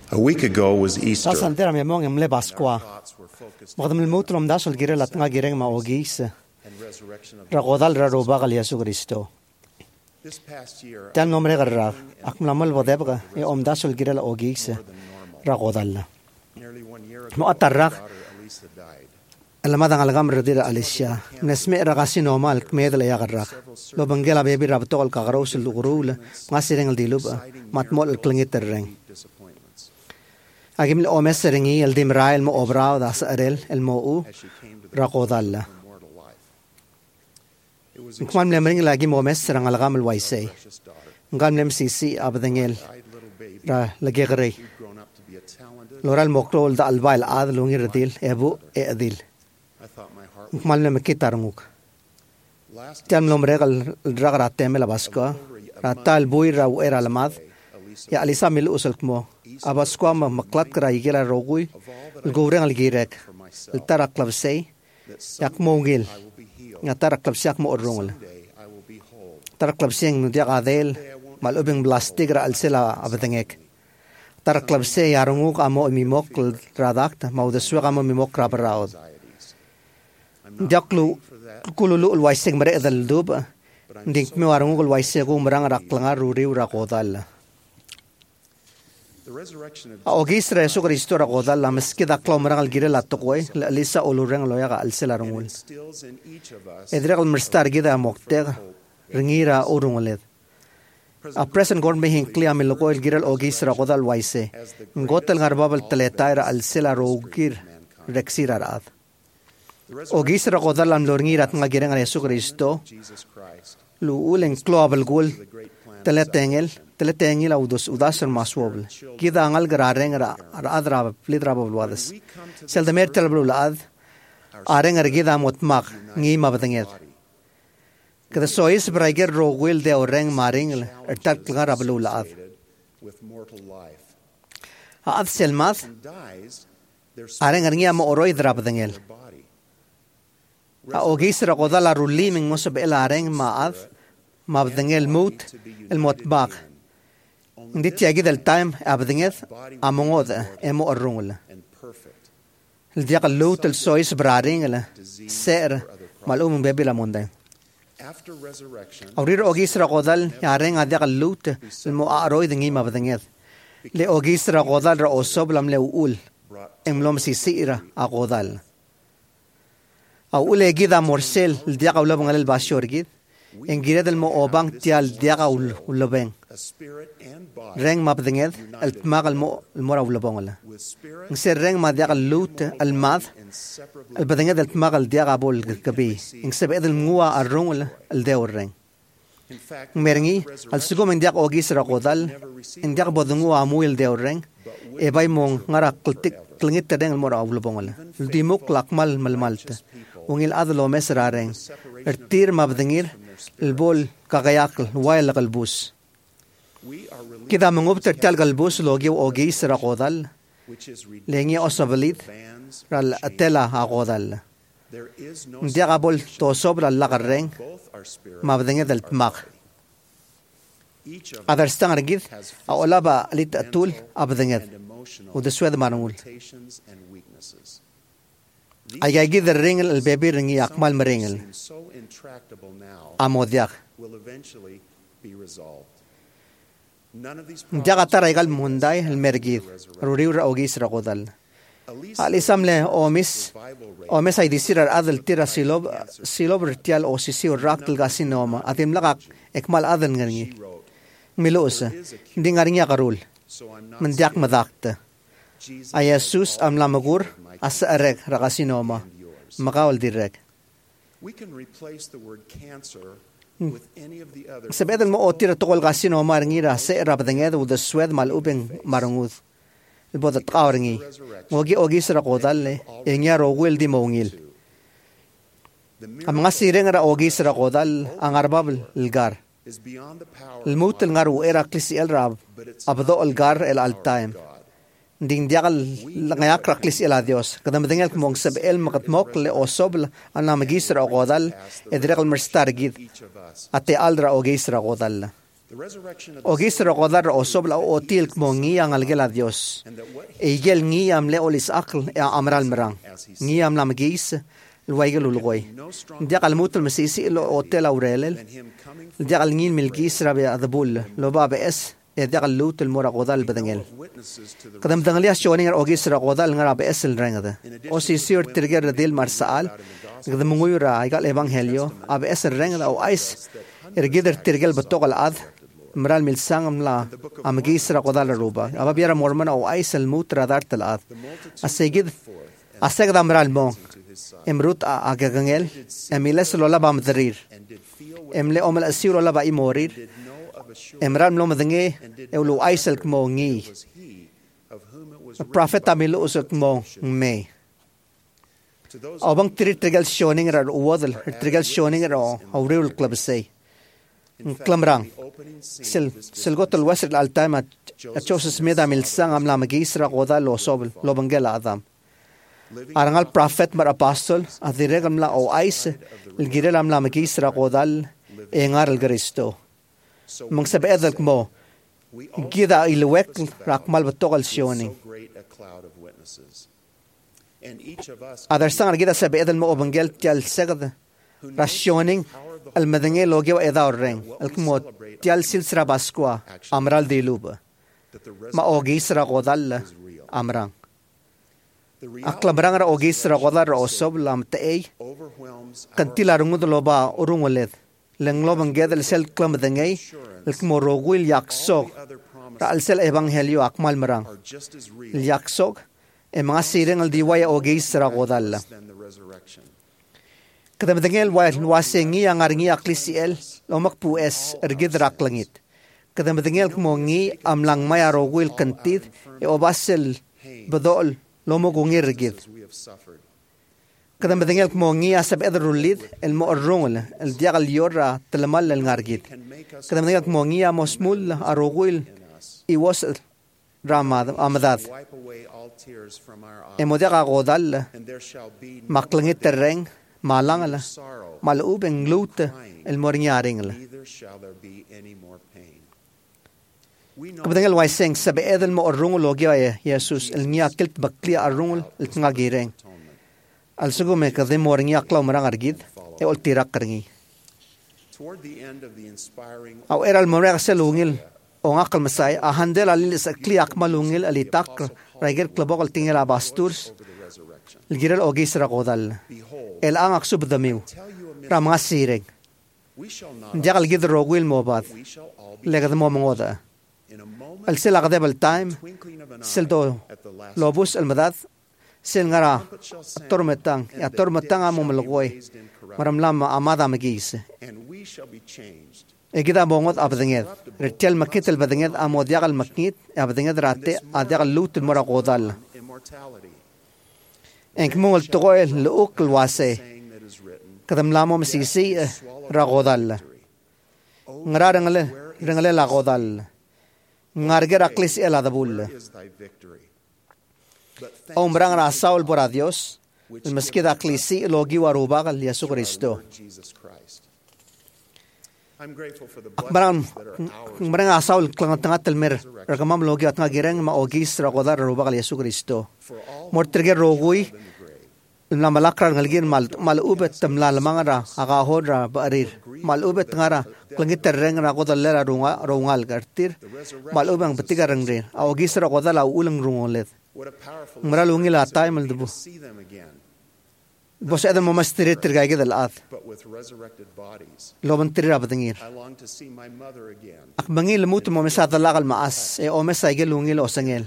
A week ago was Easter. Sasantera mi mong emle Pasqua. Magdam ilmutrom dasol girela tanga gireng ma ogis. Ragodal raroba gal Yesu Cristo. Tan nombre garra. Akmlamal bodebga e om dasol girela ogis. Ragodal. Mo atarrak. Alamadang algam redira Alicia. Nesme ragasi normal kmedla ya garra. Lo bangela baby rabtol kagaros lugurul. Ngasireng diluba. Matmol klingiterreng. Agim o messeringi el dimra el mo obrao das arel el mo u rakodalla. Nkwan lemring lagi mo messerang algam el waisay. Ngam lem sisi abdengel ra lagegre. Loral mokrol da albail ad lungi redil ebu e adil. Nkwan lem kitarmuk. Tiam lom regal ragra temel abasko. Ratal bui ra u era lamad. Ya alisa mil usulkmo. Abaskwa maklat kara igila rogui gureng algirek tarak klabsay yak mongil nga tarak klabsyak mo orongol tarak klabseng nudia adel malubing plastic ra alsela abadengek tarak klabsay yarunguk amo mimok radakt maudeswa amo mimok rabraud jaklu kululu ulwaiseng mere dal dub ding me warunguk ulwaiseng umrang raklanga ruri rakodal Ogisra Yesu Cristo ragodal la meskida klomrangal gire la tokoy la lisa olureng loyaga alselarungul. Edregal merstar gida mokteg ringira urungulet. A present gorn behin clear milokoy giral ogisra ragodal waise. Ngotel ngarbabal teletaira alselarogir rexira rad. Ogisra ragodal am lorngirat ngagireng Yesu Cristo. Lu uleng klobal gul teletengil audos udasar maswobl kida angal garareng ra adra plidraba bulwadas seldamer telblulad areng argida motmak ngi mabadenged kada sois braiger rogwil de oreng maring ertak garabululad ad selmat areng arngia mo oroy drabadengel a ogisra qodala ruliming mosab el areng maad mabdengel mut el motbaq Ndi tiagi del time abdengeth amongod emo orrungla. El diaqa loot el sois braringla ser malum bebi la monda. Aurir ogisra qodal yareng adiaqa loot el mo aroid ngi mabdengeth. Le ogisra qodal ra osoblam le uul emlom sisira aqodal. Au ule gida morsel el diaqa ulabang el bashorgid. Engire del mo obang tial diaqa ulobeng. Reng mabdenged el tmagal mo mora ulobongla. Ngse reng ma diaqa lut el mad el badenged el tmagal diaqa bol gabi. Ngse bed el ngua arrungla el deur reng. Merengi al sugom en diaqa ogis raqodal en diaqa bodungu amu el deur reng e bay mong ngara kultik klingit reng el mora ulobongla. El dimuk lakmal malmalta. Ungil adlo mesra reng. Ertir mabdengir el bol kagayakl wail qalbus. Kida mengubter tal qalbus logi ogis raqodal lengi osavalid ral atela aqodal. Ndiaga bol to sobra lagarreng mabdenge del tmaq. Adar stangargid awlaba lit atul abdenge u de swed manul. Ayagid the ring el baby ringi akmal meringel. Amodiak. Jaga taraigal munday el mergid. Ruriura ogis raqodal. Alisamle omis ay disirar adel tira silob ritial o sisi raktel gasinoma atim lagak ekmal adel ngangi. Milusa dingaringa karul. Mendiak madakta. Ay Jesus amlamagur asa arek ragasinoma makawal direk. Sabedal mo otira tokol gasinoma ringira se rabdenged u de swed malubeng marungud. Bodat qawringi ngogi ogis raqodal engya rogwel di mongil. Am ngasireng ra ogis raqodal angarbab lgar. الموت الغار era klisi el rab abdo el gar el altaim. Ding diagal ngayak raklis ila Dios. Kadam dengel mong sab el makatmok le osobl ana magisra qodal edregal merstar gid. Ate aldra ogisra qodal. Ogisra qodal osob la otil mo ngiyang algela Dios. Igel ngiyam le olis akl amral merang. Ngiyam lam gis الوايجل والغوي ديق الموت المسيسي لو اوتيل اوريلل ديق النين ملكيس ربي اذبول لو باب اس ديق اللوت المورا قودال بدنجل قدم دنجليا شونير اوغيس را قودال ngara be es el rengada o si sur tirger del marsal قدم مويرا ايغال evangelio اب es el rengada او ايس ergider tirgel betogal ad مرال ملسان لا امغيس را قودال روبا ابا بيرا مورمن او ايس الموت را دارت الاد اسيجد اسيغدا مرال مو امروت اغغنگل اميلس لولا بامدرير امله امل اسير لولا با يمورير امرام لو مدنگي اولو ايسل كمونغي prophet amilo usok mo me abang trigal shoning ra uwadal trigal shoning ra awrul club say klamrang silgotul wasl al time achos smeda mil sang amla magisra qoda lo sobel lo bangela adam arangal prophet mar apostle adiregam la o ais ilgirel amla magisra qodal engar el Cristo mangsabe edal mo gida ilwek rakmal betogal shoning adar sangar gida sabe edal mo bangel tial segad rationing المدنية لوجيو إذا الرين الكمود تيال سلسلة باسكوا أمرال ديلوبا ما أوجيس رقودال أمران أكل بران را أوجيس رقودال رأسوب لام تأي كنتي لارنود لوبا أورونولد لنغلو بنجد السل كلام مدنية الكمو روغويل ياكسوك را السل إبانهيليو أكمال مران الياكسوك إما سيرين الديوايا أوجيس رقودال Kada madangel wasengi ang aringi aklisiel lomak pues ergid raklangit. Kada madangel kumongi amlang maya rogwil kantid e obasel badol lomogungir ergid. Kada madangel kumongi asab edrulid el mo'arrungol el diagal yora talamal el ngargid. Kada madangel kumongi amosmul arogwil iwas ramad amadad. Emodiaga godal maklangit terreng malangala malubeng lute el mornyaringla kabdangel waiseng sabe edel mo orungol logya Jesus el nya kilt baklia arungol el ngagireng al sugume kadem mornya klaw marang argid e ol tirak kringi aw eral morang selungil o ngakal masay a handel alis kliak malungil alitak raiger klabok al tingela basturs الجيرال أوجيس رقودال الآن أقصب دميو رام غسيرك جعل جذر روغويل موباد لقد مو موضع السل أقدب التايم سلدو لوبوس المداد سل غرا الترمتان يا الترمتان أمو ملقوي مرم لما أمادا مجيس إجدا بونغود أبدنيد رتيل مكيت البدنيد أمو ديال مكيت أبدنيد راتي أديال لوت المرقودال إنك مول تقول لأوك الواسي كدم لامو مسيسي رغودال نرى رنغلي لغودال نرغي رقليس إلا دبول أو مران راساول برا ديوس المسكيد أقليسي لوغي وروباق ليسو كريستو مران راساول كلانتنات المر رقمام لوغي أتنا جيرين ما أوغيس رغودال روباق ليسو كريستو مرترغي روغوي لما لقرا نلقين مال أوبت تملا مانغرا أغاهورا بأرير مال أوبت غارا كلنجت الرنغرا قدر لرا رونغال كرتير مال أوبت بتيجا رنغرين أو جيسرا قدر لا أولن رونغولد مرا لونغي لا تايم الدبو بس هذا ممستري ترجع كده الآث لو بنتري رابطنير أكبنجي لموت ممسات الله المعاس أو مسا يجي لونغي لوسنجيل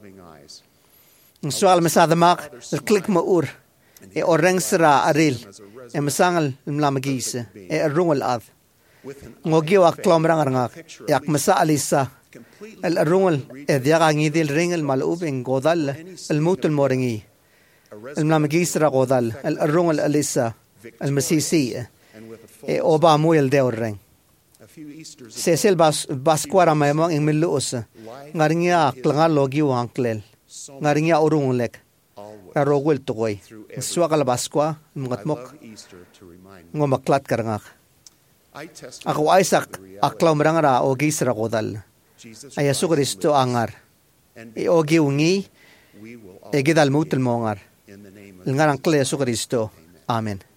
السؤال مسا دماغ الكليك مأور orang sera aril emsangal mlamagis rungol ad ngogi wa klomrang rangak yak masa alisa el rungol diaga ngidil ringel malubeng godal el mutul moringi el mlamagis ra godal el rungol alisa el masisi oba moyel de oreng sesel baskwara maymong ingmiluos ngaringia klangal logi wa anklel ngaringia urungolek Rogwil tukoy. Suwa kalabas kwa, ngatmok, ngomaklat karangak. Ako Isaac aklaw marangara o gisra kodal. Ay Yesu Kristo angar. Ogi ungi egidal mutel mongar. Ngarang kle Yesu Kristo. Amen.